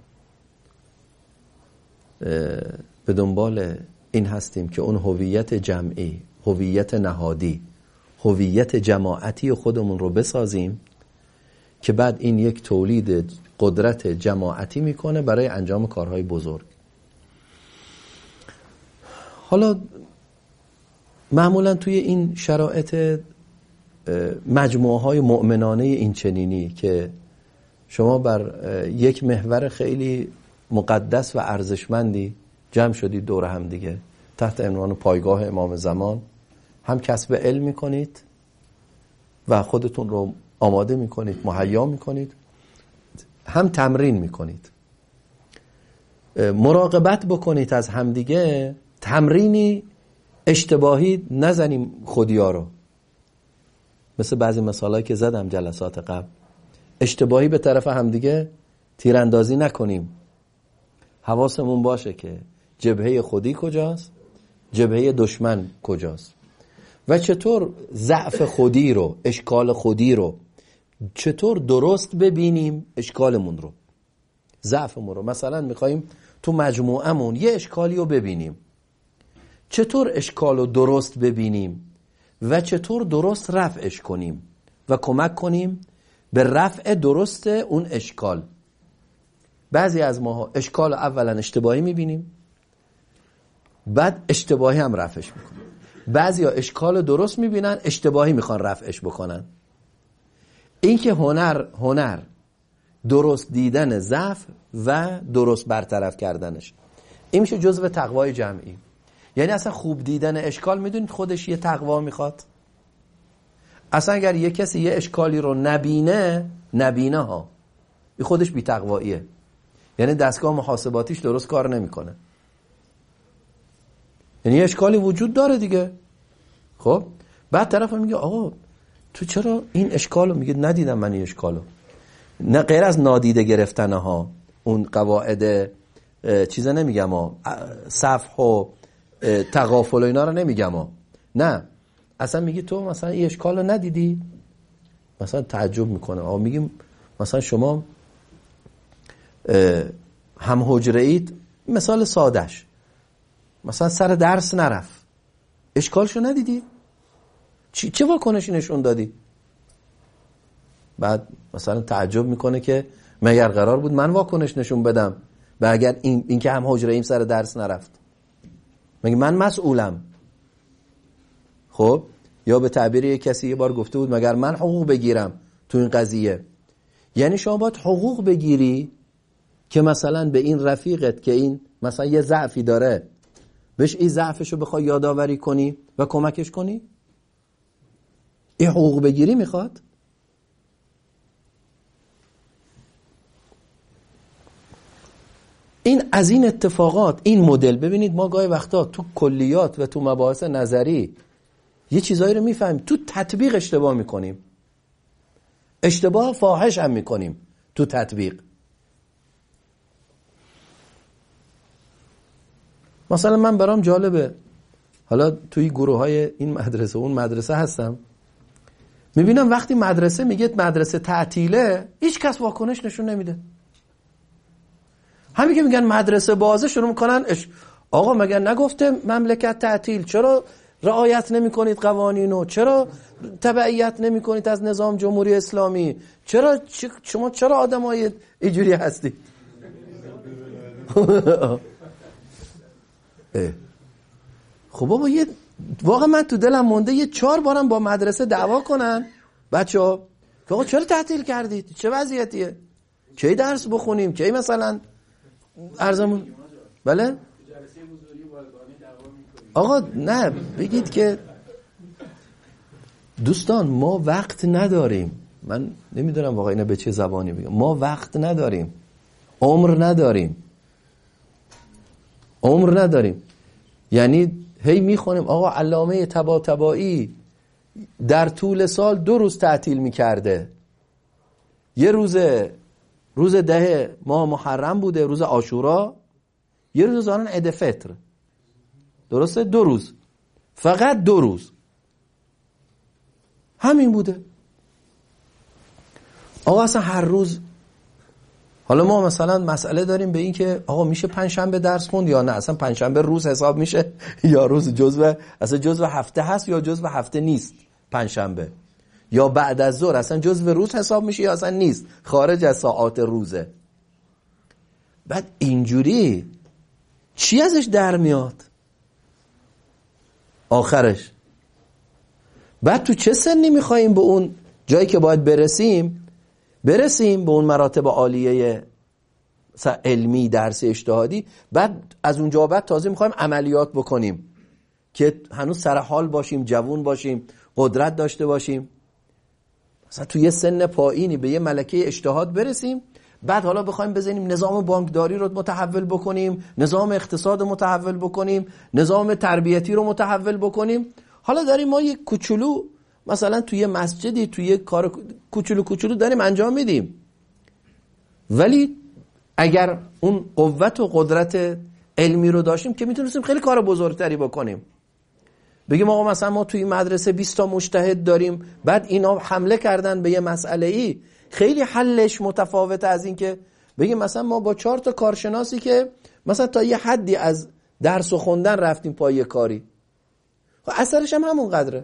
A: به دنبال این هستیم که اون هویت جمعی، هویت نهادی، هویت جماعتی خودمون رو بسازیم که بعد این یک تولید قدرت جماعتی میکنه برای انجام کارهای بزرگ. حالا معمولا توی این شرایط مجموعه های مؤمنانه این چنینی که شما بر یک محور خیلی مقدس و ارزشمندی جمع شدید دور هم دیگه تحت عنوان پایگاه امام زمان، هم کسب علم میکنید و خودتون رو آماده میکنید، مهیا میکنید، هم تمرین میکنید. مراقبت بکنید از همدیگه، تمرینی اشتباهی نزنیم خودیا رو، مثل بعضی مثالایی که زدم جلسات قبل. اشتباهی به طرف همدیگه تیراندازی نکنیم. حواسمون باشه که جبهه خودی کجاست، جبهه دشمن کجاست و چطور ضعف خودی رو، اشکال خودی رو چطور درست ببینیم، اشکالمون رو، ضعفمون رو. مثلا میخواییم تو مجموعمون یه اشکالی رو ببینیم، چطور اشکال رو درست ببینیم و چطور درست رفعش کنیم و کمک کنیم به رفع درست اون اشکال. بعضی از ماها اشکال اولا اشتباهی میبینیم، بعد اشتباهی هم رفعش میکنیم. بعضی ها اشکال درست میبینن، اشتباهی میخوان رفعش بکنن. این که هنر درست دیدن ضعف و درست برطرف کردنش، این میشه جزء تقوای جمعی. یعنی اصلا خوب دیدن اشکال، میدونید خودش یه تقوا میخواد. اصلا اگر یه کسی یه اشکالی رو نبینه ها، این خودش بی تقواییه. یعنی دستگاه محاسباتیش درست کار نمیکنه. یعنی یه اشکالی وجود داره دیگه. خب بعد طرف میگه آقا تو چرا این اشکالو، میگه ندیدم من این اشکالو. نه غیر از نادیده گرفتنه ها، اون قواعد چیزا نمیگم ها، صفح و تغافل و اینا رو نمیگم ها، نه اصلا میگی تو مثلا این اشکالو ندیدی. مثلا تعجب میکنه. آقا میگیم مثلا شما هم حجره اید، مثال سادش، مثلا سر درس نرفت، اشکالشو ندیدی؟ چه واکنشی نشون دادی؟ بعد مثلا تعجب میکنه که مگر قرار بود من واکنش نشون بدم و اگر این که هم حجره ایم سر درس نرفت، مگه من مسئولم؟ خب یا به تعبیر یک کسی یه بار گفته بود مگر من حقوق بگیرم تو این قضیه؟ یعنی شما باید حقوق بگیری که مثلا به این رفیقت که این مثلا یه ضعفی داره، بهش این ضعفشو بخوای یادآوری کنی و کمکش کنی؟ این حقوق بگیری میخواد؟ این از این اتفاقات، این مدل. ببینید ما گاهی وقتا تو کلیات و تو مباحث نظری یه چیزایی رو میفهمیم، تو تطبیق اشتباه میکنیم، اشتباه فاحش هم میکنیم تو تطبیق. مثلا من برام جالبه، حالا توی گروه های این مدرسه اون مدرسه هستم، میبینم وقتی مدرسه میگه مدرسه تعطیله، هیچ کس واکنش نشون نمیده. همین که میگن مدرسه بازه شروع میکنن آقا مگر نگفته مملکت تعطیل؟ چرا رعایت نمی کنید قوانینو؟ چرا تبعیت نمی کنید از نظام جمهوری اسلامی؟ شما چرا آدمای اینجوری هستید؟ خب بابا واقعا من تو دلم مونده 4 بارم با مدرسه دعوا کنن بچه‌ها که آقا چرا تعطیل کردید؟ چه وضعیتیه؟ کی درس بخونیم؟ کی مثلا ارزمون بله؟ آقا نه بگید که دوستان ما وقت نداریم. من نمیدونم واقعا اینا به چه زبانی بگم. ما وقت نداریم، عمر نداریم. یعنی هی میخونیم آقا علامه طباطبایی در طول سال 2 روز تعطیل میکرده. یه روز 10 ماه محرم بوده، روز عاشورا، یه روز زانن عید فطر، درسته؟ 2 روز، فقط 2 روز همین بوده. آقا اصلا هر روز، حالا ما مثلا مسئله داریم به این که آقا میشه پنجشنبه درس خوند یا نه؟ اصلا پنجشنبه روز حساب میشه یا روز جزو هفته هست یا جزو هفته نیست پنجشنبه؟ یا بعد از ظهر اصلا جزو روز حساب میشه یا اصلا نیست، خارج از ساعات روزه؟ بعد اینجوری چی ازش در میاد آخرش؟ بعد تو چه سنی میخواییم به اون جایی که باید برسیم به اون مراتب عالیه علمی، درسی، اجتهادی؟ بعد از اونجا بعد تازه میخوایم عملیات بکنیم که هنوز سر حال باشیم، جوون باشیم، قدرت داشته باشیم. مثلا تو یه سن پایینی به یه ملکه اجتهاد برسیم، بعد حالا بخوایم بزنیم نظام بانکداری رو متحول بکنیم، نظام اقتصاد رو متحول بکنیم، نظام تربیتی رو متحول بکنیم. حالا داریم ما یک کوچولو مثلا توی مسجدی توی کار کوچولو داریم انجام میدیم، ولی اگر اون قوت و قدرت علمی رو داشتیم که میتونستیم خیلی کار بزرگتری بکنیم. بگیم آقا مثلا ما توی مدرسه 20 تا مجتهد داریم، بعد اینا حمله کردن به یه مسئله ای، خیلی حلش متفاوته از این که بگیم مثلا ما با 4 تا کارشناسی که مثلا تا یه حدی از درس و خوندن رفتیم پای کاری، خب اثرش هم همون قدره.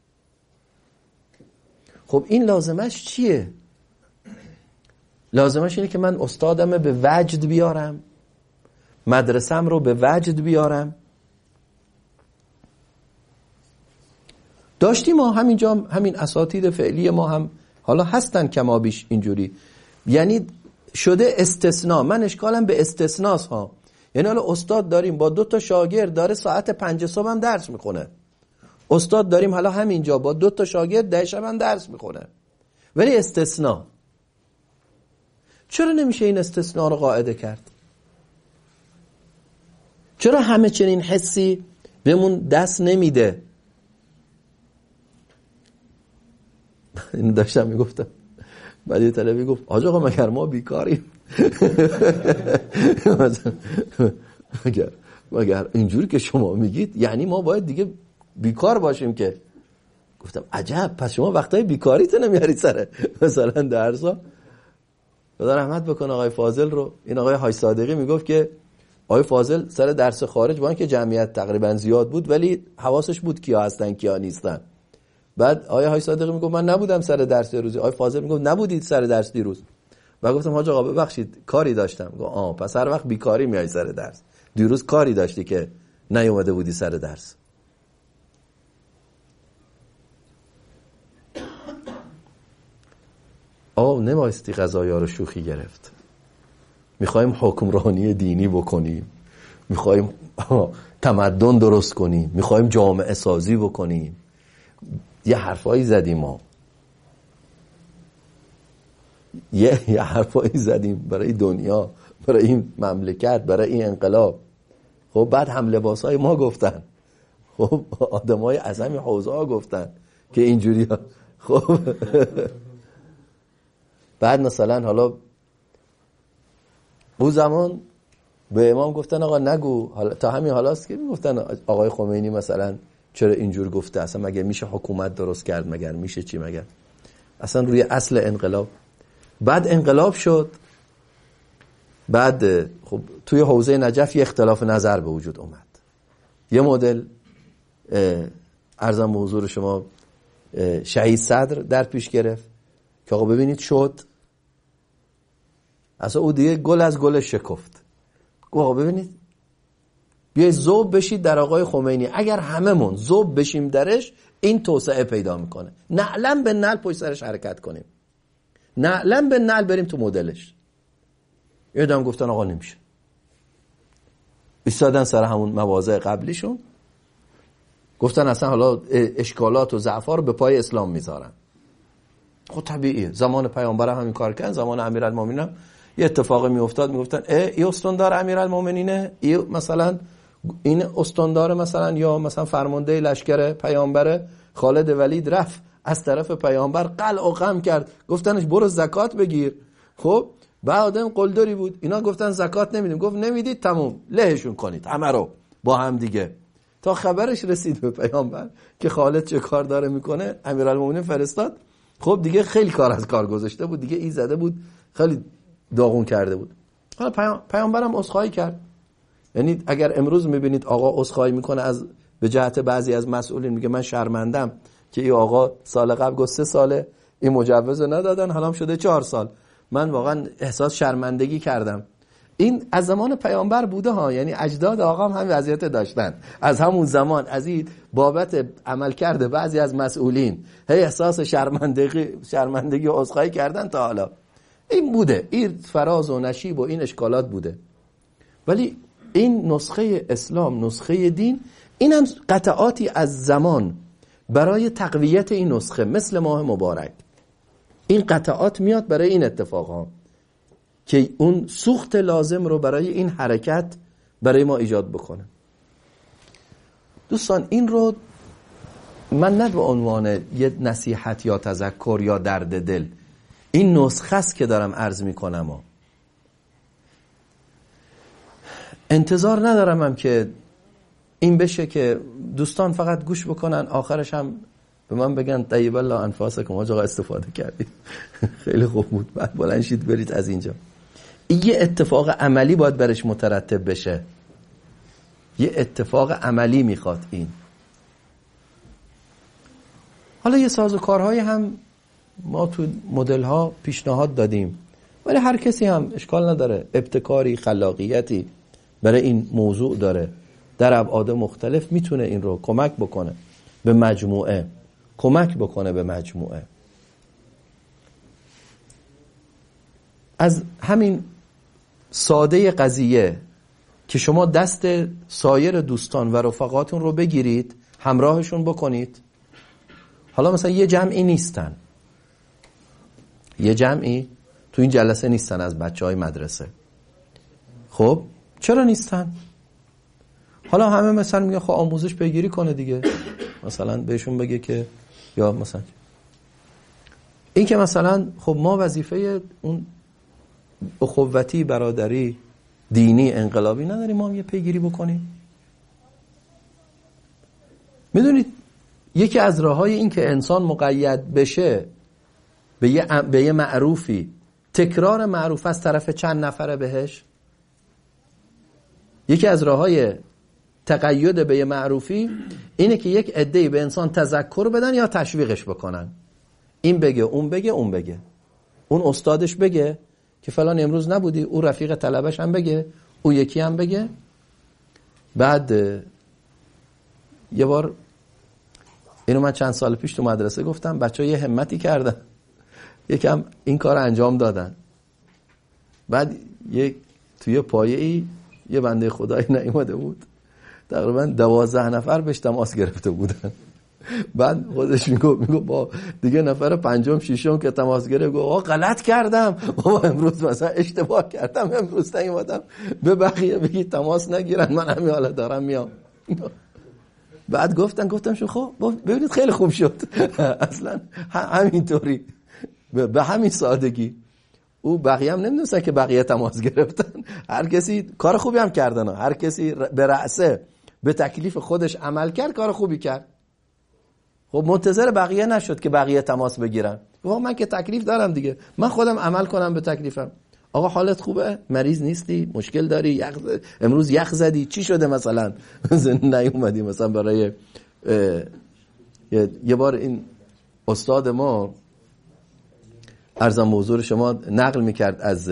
A: خب این لازمش چیه؟ لازمش اینه که من استادم به وجد بیارم، مدرسم رو به وجد بیارم. داشتیم ما همینجا، همین اساتید فعلی ما هم حالا هستن کما بیش اینجوری، یعنی شده استثناء. من اشکالم به استثناست ها. یعنی حالا استاد داریم با 2 تا شاگرد داره ساعت 5 صبح هم درس میخونه، استاد داریم حالا همینجا با 2 تا شاگرد 10 شب هم درس میخونه، ولی استثناء. چرا نمیشه این استثناء رو قاعده کرد؟ چرا همه چنین حسی بهمون دست نمیده؟ این داشتم میگفتم، بعد یه طلبی گفت آج آقا مگر ما بیکاریم؟ مگر اینجوری که شما میگید یعنی ما باید دیگه بیکار باشیم که؟ گفتم عجب، پس شما وقتای بیکاریتون نمیارید سر مثلا درسا؟ خدا رحمت بکنه آقای فاضل رو. این آقای حاج صادقی میگفت که آقای فاضل سر درس خارج با اینکه جمعیت تقریبا زیاد بود ولی حواسش بود کیا هستن کیا نیستن. بعد آقای حاج صادقی میگفت من نبودم سر درس دیروز. آقای فاضل میگفت نبودید سر درس دیروز. و گفتم حاج آقا ببخشید کاری داشتم. گفت پس هر وقت بیکاری میای سر درس، دیروز کاری داشتی که نیومده بودی سر درس. نمایستی قضایا رو شوخی گرفت. میخوایم حکمرانی دینی بکنیم، میخوایم تمدن درست کنیم، میخوایم جامعه سازی بکنیم، یه حرفایی زدیم ما، یه حرفایی زدیم برای دنیا، برای این مملکت، برای این انقلاب. خب بعد هم لباسای ما گفتن، خب آدمای عظمی حوزه ها گفتن که اینجوری ها. خب بعد مثلا حالا اون زمان به امام گفتن آقا نگو، حالا تا همین حالاست که میگفتن آقای خمینی مثلا چرا اینجور گفته، اصلا مگه میشه حکومت درست کرد، مگر میشه چی، مگر اصلا روی اصل انقلاب. بعد انقلاب شد، بعد خب توی حوزه نجف یه اختلاف نظر به وجود اومد. یه مدل عرضم به حضور شما شهید صدر در پیش گرفت که آقا ببینید شد، اصلا او دیگه گل از گل شکفت. آقا ببینید بیایید ذوب بشید در آقای خمینی، اگر هممون ذوب بشیم درش این توسعه پیدا میکنه. نعلم به نعل پشت سرش حرکت کنیم، نعلم به نعل بریم تو مدلش. یادم گفتن آقا نمیشه، ایستادن سر همون مواضع قبلیشون، گفتن اصلا حالا اشکالات و ضعف‌ها رو به پای اسلام میذارن. خب طبیعیه، زمان پیامبر هم همین کار کردن، زمان امیرالمومنین هم یه اتفاقی میافتاد، میگفتن این استاندار امیرالمومنینه، این مثلا این استاندار مثلا یا مثلا فرمانده لشکر پیامبر، خالد ولید رفت از طرف پیامبر قلع و قم کرد، گفتنش برو زکات بگیر. خب بعدم قلدری بود، اینا گفتن زکات نمیدیم، گفت نمیدید تموم لهشون کنید همه رو با هم دیگه. تا خبرش رسید به پیامبر که خالد چه کار داره میکنه، امیرالمومنین فرستاد. خب دیگه خیلی کار از کار گذاشته بود دیگه، این زده بود خیلی داغون کرده بود. حالا پیامبرم عذرخواهی کرد. یعنی اگر امروز میبینید آقا عذرخواهی میکنه از به جهت بعضی از مسئولین، میگه من شرمندم که این آقا سال قبل گفت 3 ساله این مجوز ندادن، حالا هم شده 4 سال، من واقعا احساس شرمندگی کردم. این از زمان پیامبر بوده ها، یعنی اجداد آقا هم همین وضعیت داشتن از همون زمان، از این بابت عمل کرده بعضی از مسئولین هی احساس شرمندگی و عذرخواهی کردن تا حالا. این بوده، این فراز و نشیب و این اشکالات بوده. ولی این نسخه اسلام، نسخه دین، این هم قطعاتی از زمان برای تقویت این نسخه، مثل ماه مبارک این قطعات میاد برای این اتفاقها. که اون سوخت لازم رو برای این حرکت برای ما ایجاد بکنه. دوستان این رو من نه به عنوان یه نصیحت یا تذکر یا درد دل، این نسخه است که دارم عرض میکنم. انتظار ندارم هم که این بشه که دوستان فقط گوش بکنن آخرش هم به من بگن طیب الله انفاسکم آقا استفاده کردید خیلی خوب بود، بعد بلند شید برید از اینجا. این یه اتفاق عملی باید برش مترتب بشه، یه اتفاق عملی میخواد این. حالا یه سازوکارهای هم ما تو مدل ها پیشنهاد دادیم، ولی هر کسی هم اشکال نداره ابتکاری خلاقیتی برای این موضوع داره در ابعاد مختلف میتونه این رو کمک بکنه به مجموعه، کمک بکنه به مجموعه. از همین ساده قضیه که شما دست سایر دوستان و رفقاتون رو بگیرید همراهشون بکنید. حالا مثلا یه جمعی نیستن، یه جمعی تو این جلسه نیستن از بچهای مدرسه. خب چرا نیستن؟ حالا همه مثلا میگه خب آموزش پیگیری کنه دیگه، مثلا بهشون بگه که یا مثلا این که مثلا خب ما وظیفه اون اخوتی برادری دینی انقلابی نداریم، ما هم یه پیگیری بکنیم. میدونید یکی از راه‌های این که انسان مقید بشه به یه معروفی، تکرار معروف از طرف چند نفره بهش، یکی از راه‌های تقید به یه معروفی اینه که یک عده‌ای به انسان تذکر بدن یا تشویقش بکنن. این بگه، اون بگه، اون بگه، اون استادش بگه که فلان امروز نبودی، او رفیق طلبش هم بگه، او یکی هم بگه. بعد یه بار اینو من چند سال پیش تو مدرسه گفتم، بچه‌ها یه همتی کردن، یکم این کار انجام دادن. بعد توی پایه‌ای یه بنده خدایی نیومده بود، تقریبا 12 نفر بهش تماس گرفته بودن. بعد خودش میگه با دیگه نفر پنجم ششم که تماس گرفت گفت آقا غلط کردم، بابا امروز مثلا اشتباه کردم، امروز نیومدم، به بقیه بگی تماس نگیرن، من همین حالا دارم میام. بعد گفتم شو خب ببینید خیلی خوب شد. اصلا همینطوری به همین سادگی. او بقیه هم نمیدونستن که بقیه تماس گرفتن، هر کسی کار خوبی هم کردن، هر کسی به رأسه به تکلیف خودش عمل کرد، کار خوبی کرد. خب منتظر بقیه نشد که بقیه تماس بگیرن. گفت من که تکلیف دارم دیگه، من خودم عمل کنم به تکلیفم. آقا حالت خوبه؟ مریض نیستی؟ مشکل داری؟ امروز یخ زدی؟ چی شده مثلا؟ نیومدی مثلا برای یه بار این استاد ما عرضم موضوع شما نقل میکرد از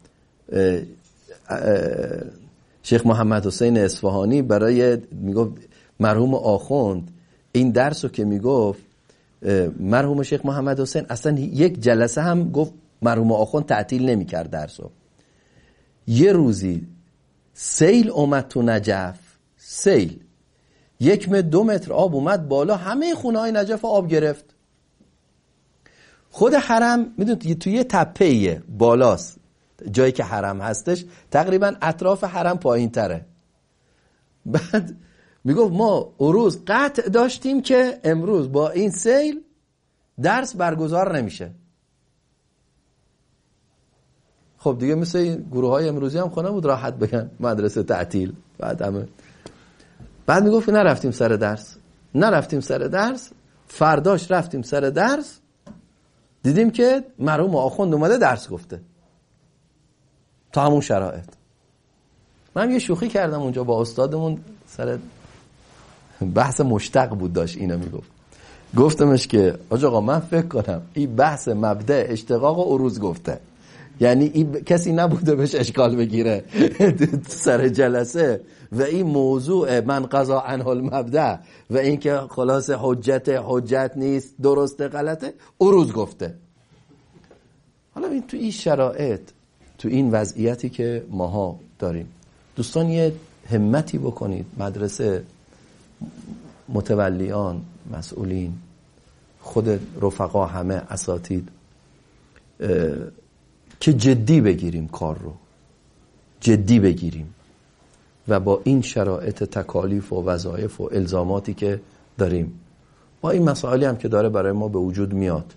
A: شیخ محمد حسین اصفهانی، برای میگفت مرحوم آخوند این درس رو که میگفت، مرحوم شیخ محمد حسین اصلا یک جلسه هم گفت مرحوم آخوند تعطیل نمیکرد درسو. یه روزی سیل اومد تو نجف، سیل 1 متر 2 متر آب اومد بالا، همه خونه های نجف آب گرفت. خود حرم میدونید توی یه تپه‌ایه بالاست، جایی که حرم هستش تقریبا اطراف حرم پایین تره. بعد میگفت ما روز قطع داشتیم که امروز با این سیل درس برگزار نمیشه. خب دیگه مثل این گروه های امروزی هم خونه بود راحت بگن مدرسه تعطیل. بعد میگفت نرفتیم سر درس، فرداش رفتیم سر درس، دیدیم که مرحوم آخوند اومده درس گفته تا همون شرایط. من یه شوخی کردم اونجا با استادمون، سر بحث مشتق بود داشت اینو میگفت، گفتمش که آقا من فکر کنم این بحث مبدأ اشتقاق و عروض گفته، یعنی این کسی نبوده بهش اشکال بگیره سر جلسه و این موضوع من قضا عنه المبدأ و این که خلاص حجت نیست، درسته غلطه، عروض گفته. حالا این تو این شرایط، تو این وضعیتی که ماها داریم، دوستان یه همتی بکنید، مدرسه، متولیان، مسئولین، خود رفقا، همه اساتید، که جدی بگیریم، کار رو جدی بگیریم و با این شرایط تکالیف و وظایف و الزاماتی که داریم، با این مسائلی هم که داره برای ما به وجود میاد،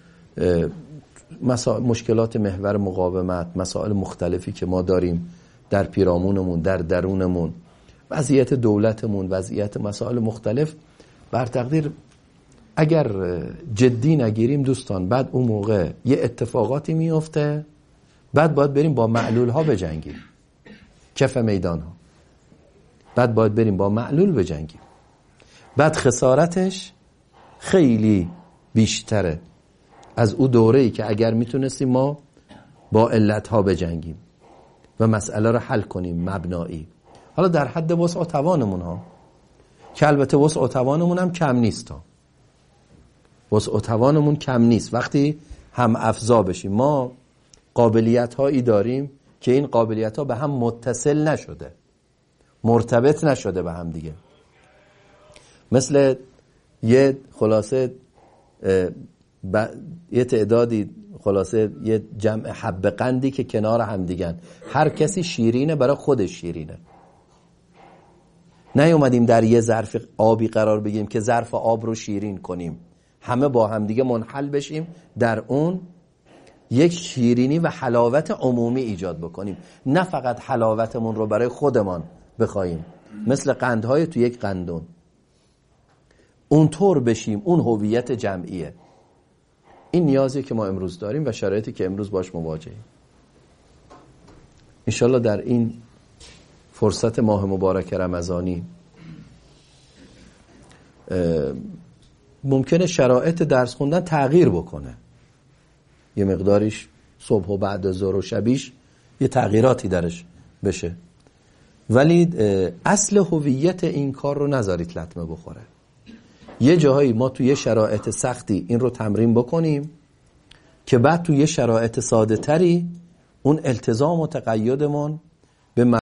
A: مشکلات محور مقاومت، مسائل مختلفی که ما داریم در پیرامونمون، در درونمون، وضعیت دولتمون، وضعیت مسائل مختلف، بر تقدیر اگر جدی نگیریم دوستان، بعد اون موقع یه اتفاقاتی میفته، بعد باید بریم با معلول ها بجنگیم، کف میدان ها، بعد باید بریم با معلول بجنگیم، بعد خسارتش خیلی بیشتره از اون دوره‌ای که اگر میتونستیم ما با علت ها بجنگیم و مسئله رو حل کنیم مبنایی. حالا در حد وسع و توانمون ها، که البته وسع و توانمون هم کم نیست ها، وسع و توانمون کم نیست. وقتی هم افزا بشیم، ما قابلیت هایی داریم که این قابلیت ها به هم متصل نشده، مرتبط نشده به هم دیگه، مثل یه خلاصه یه تعدادی، خلاصه یه جمع حب قندی که کنار هم دیگن، هر کسی شیرینه برای خودش شیرینه. نیومدیم در یه ظرف آبی قرار بگیریم که ظرف آب رو شیرین کنیم، همه با هم دیگه منحل بشیم، در اون یک شیرینی و حلاوت عمومی ایجاد بکنیم، نه فقط حلاوتمون رو برای خودمان بخوایم، مثل قندهای تو یک قندون، اونطور بشیم، اون هویت جمعیه. این نیازی که ما امروز داریم و شرایطی که امروز باش مواجهیم. انشالله در این فرصت ماه مبارک رمضانی ممکنه شرایط درس خوندن تغییر بکنه، یه مقداریش صبح و بعد ظهر و شبیش یه تغییراتی درش بشه، ولی اصل هویت این کار رو نذارید لطمه بخوره. یه جاهایی ما توی شرایط سختی این رو تمرین بکنیم که بعد توی شرایط ساده تری اون التزام و تقیدمون به